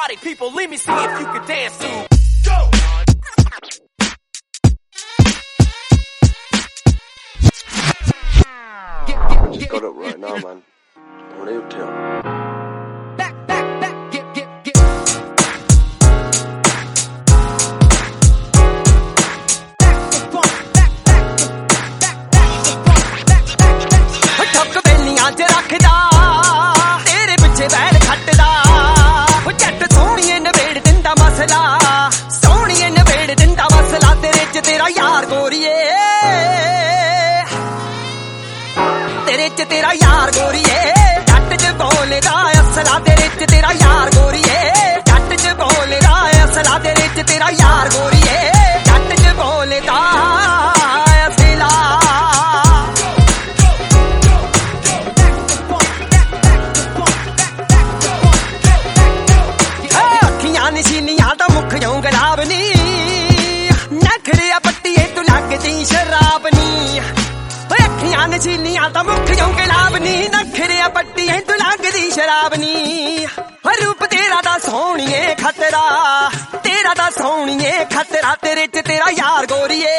Party people, let me see if you can dance to. Go! I just got up right now, man. I want to tell. तेरा यार गोरीए जट च बोलदा असला तेरे च तेरा यार गोरीए जट च बोलदा असला तेरे च तेरा यार गोरीए जट च बोलदा असला अखियां नशीनियां दा मुख जो गुलाब नी नखरिया पट्टीए तू लगदी शराब नी अखियां नशीनियां दा मुख जो गुलाब नी नखरिया पट्टीए तू लगदी शराब नी रूप तेरा दा सोहणिए खतरा तेरा दा सोहणिए खतरा तेरे च तेरा यार गोरीए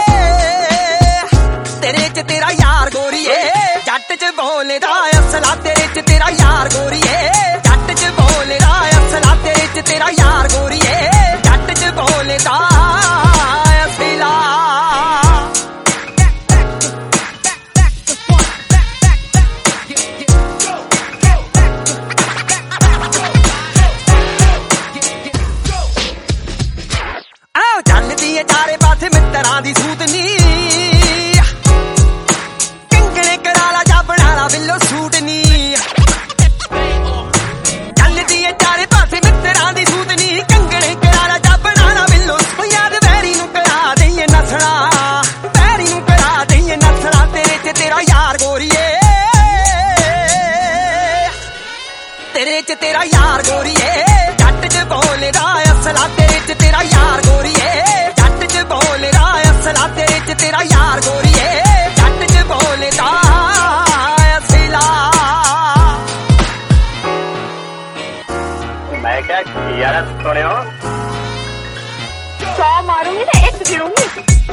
तेरे च तेरा यार गोरीए जट च बोलदा असला तेरे च तेरा यार गोरीए जट च बोलदा असला तेरे च तेरा यार गोरीए जट च बोलदा असला चारे पासे मित्तरां दी सूतनी कंगणे कराला जा बनाला बिल्लो सूट नी चलदी है चारे पासे मित्तरां दी सूतनी कंगणे कराला जा बनाला बिल्लो याद वैरी नू करा दईए नसना वैरी नू करा दईए नसना तेरे च तेरा यार गोरीए तेरे च तेरा यार गोरीए जट च बोलदा असला तेरे च तेरा यार गोरीए बोलदा असला तेरे च तेरा यार गोरीए जट च बोलदा असला मैं क्या यार सुने हो 100 मारूंगी तो 1 गिरूंगी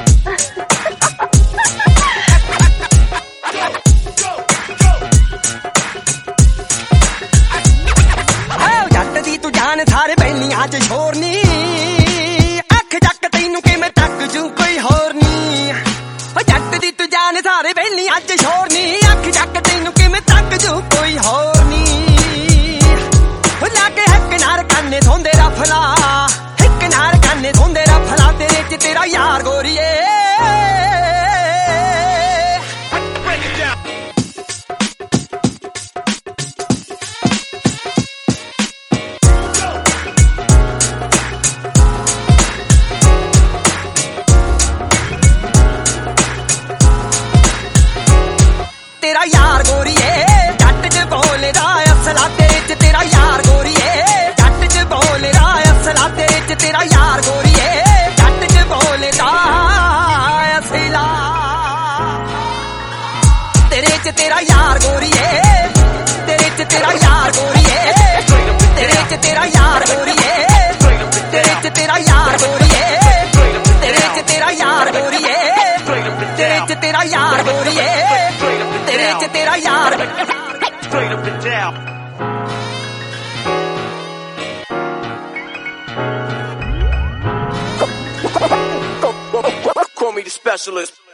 जट दी तू जान सारे बैलियां च छोरनी सारे बेली अज छोड़नी अख जक तेनू किवें तक जू कोई होर नी लाके हक नार कन्ने धोंदे रफला हिक नार कन्ने धोंदे रफला तेरे च तेरा यार गोरीए तेरा यार गोरीए जट च बोलदा असला तेरे च तेरा यार गोरीए जट च बोलदा असला तेरे च तेरा यार गोरीए जट च बोलदा असला तेरे च तेरा यार गोरीए तेरे च तेरा यार गोरीए तेरे च तेरा यार गोरीए तेरे च तेरा यार गोरीए तेरे च तेरा यार गोरीए तेरे च तेरा यार गोरीए तेरे च तेरा यार straight up and down Call me the specialist.